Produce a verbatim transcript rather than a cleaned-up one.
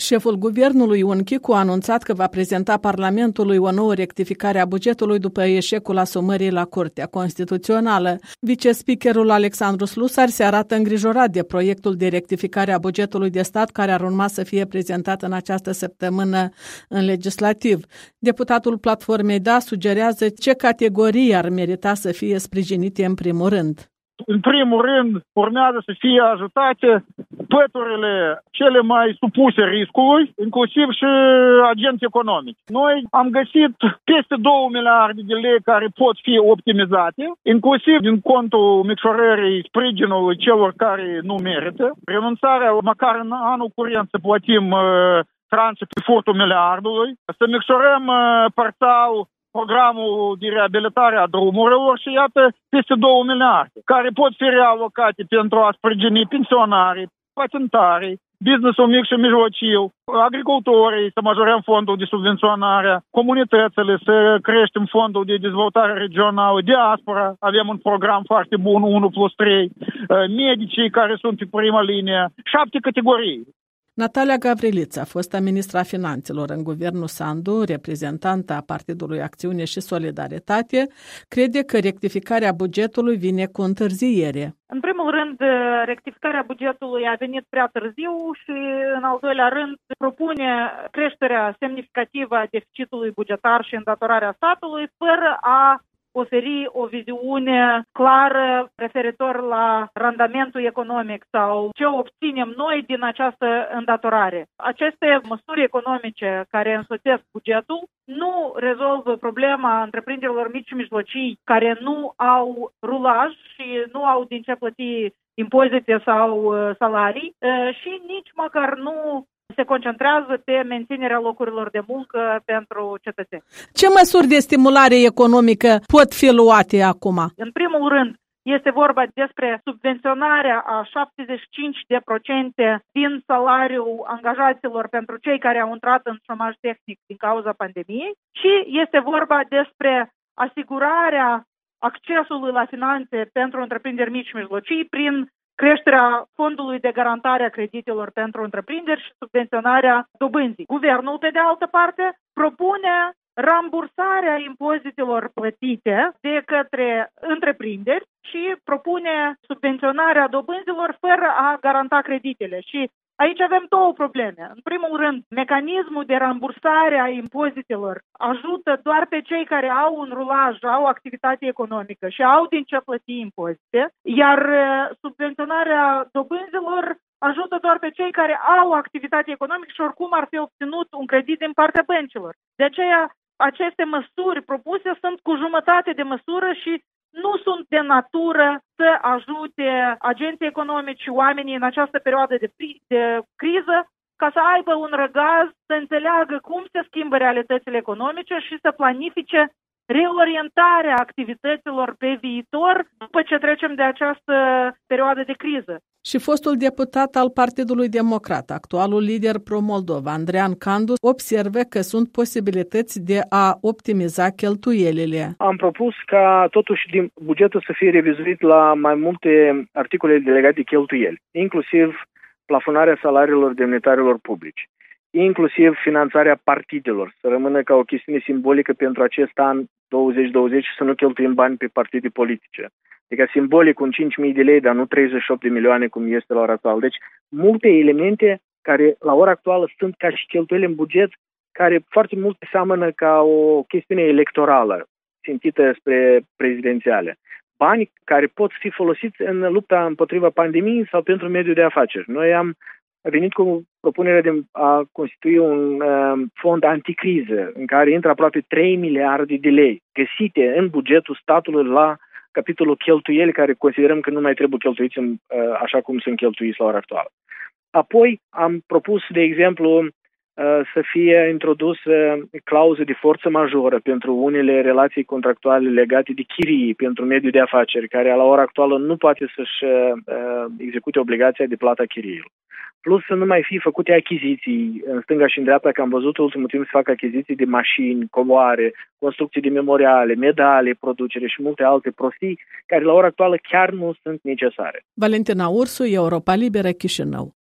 Șeful guvernului Ion Chicu a anunțat că va prezenta Parlamentului o nouă rectificare a bugetului după eșecul asumării la Curtea Constituțională. Vicespeakerul Alexandru Slusar se arată îngrijorat de proiectul de rectificare a bugetului de stat care ar urma să fie prezentat în această săptămână în legislativ. Deputatul Platformei D A sugerează ce categorii ar merita să fie sprijinite în primul rând. În primul rând, urmează să fie ajutate păturile cele mai supuse riscului, inclusiv și agenți economici. Noi am găsit peste două miliarde de lei care pot fi optimizate, inclusiv din contul micșorării sprijinului celor care nu merită, renunțarea măcar în anul curent să plătim uh, tranșe pe furtul miliardului, să micșorăm uh, parțial programul de reabilitare a drumurilor și iată peste două miliarde, care pot fi realocate pentru a sprijini pensionarii, patentarii, business-ul mic și mijlociu, agricultorii, să majorăm fondul de subvenționare, comunitățile, să creștem fondul de dezvoltare regională, diaspora, avem un program foarte bun, unu plus trei, medicii care sunt pe prima linie, șapte categorii. Natalia Gavrilița, fosta ministra finanțelor în guvernul Sandu, reprezentanta a Partidului Acțiune și Solidaritate, crede că rectificarea bugetului vine cu întârziere. În primul rând, rectificarea bugetului a venit prea târziu și, în al doilea rând, propune creșterea semnificativă a deficitului bugetar și îndatorarea statului, fără a oferi o viziune clară referitor la randamentul economic sau ce obținem noi din această îndatorare. Aceste măsuri economice care însoțesc bugetul nu rezolvă problema întreprinderilor mici și mijlocii care nu au rulaj și nu au din ce plăti impozite sau salarii și nici măcar nu se concentrează pe menținerea locurilor de muncă pentru cetățeni. Ce măsuri de stimulare economică pot fi luate acum? În primul rând, este vorba despre subvenționarea a șaptezeci și cinci la sută din salariul angajaților pentru cei care au intrat în șomaj tehnic din cauza pandemiei și este vorba despre asigurarea accesului la finanțe pentru întreprinderi mici și mijlocii prin creșterea fondului de garantare a creditelor pentru întreprinderi și subvenționarea dobânzii. Guvernul, pe de altă parte, propune rambursarea impozitelor plătite de către întreprinderi și propune subvenționarea dobânzilor fără a garanta creditele. Și aici avem două probleme. În primul rând, mecanismul de rambursare a impozitelor ajută doar pe cei care au un rulaj, au activitate economică și au din ce plăti impozite, iar subvenționarea dobânzilor ajută doar pe cei care au activitate economică și oricum ar fi obținut un credit din partea băncilor. De aceea, aceste măsuri propuse sunt cu jumătate de măsură și nu sunt de natură să ajute agenții economici și oamenii în această perioadă de, de criză ca să aibă un răgaz, să înțeleagă cum se schimbă realitățile economice și să planifice reorientarea activităților pe viitor după ce trecem de această perioadă de criză. Și fostul deputat al Partidului Democrat, actualul lider pro-Moldova, Andrean Candu, observă că sunt posibilități de a optimiza cheltuielile. Am propus ca totuși din bugetul să fie revizuit la mai multe articole legate de cheltuieli, inclusiv plafonarea salariilor demnitarilor publici, inclusiv finanțarea partidelor, să rămână ca o chestiune simbolică pentru acest an douăzeci douăzeci și să nu cheltuim bani pe partide politice. Adică simbolic un cinci mii de lei, dar nu treizeci și opt de milioane cum este la ora actuală. Deci multe elemente care la ora actuală sunt ca și cheltuieli în buget, care foarte mult seamănă ca o chestiune electorală, țintită spre prezidențiale. Bani care pot fi folosiți în lupta împotriva pandemiei sau pentru mediul de afaceri. Noi am venit cu propunerea de a constitui un uh, fond anticriză în care intră aproape trei miliarde de lei găsite în bugetul statului la capitolul cheltuieli, care considerăm că nu mai trebuie cheltuiți în, uh, așa cum sunt cheltuiți la ora actuală. Apoi am propus, de exemplu, uh, să fie introdusă clauze de forță majoră pentru unele relații contractuale legate de chirii pentru mediul de afaceri, care la ora actuală nu poate să-și uh, execute obligația de plata chiriilor. Plus să nu mai fi făcute achiziții în stânga și în dreapta, că am văzut ultimul timp să fac achiziții de mașini, covoare, construcții de memoriale, medale, producere și multe alte prostii, care la ora actuală chiar nu sunt necesare. Valentina Ursu, Europa Liberă, Chișinău.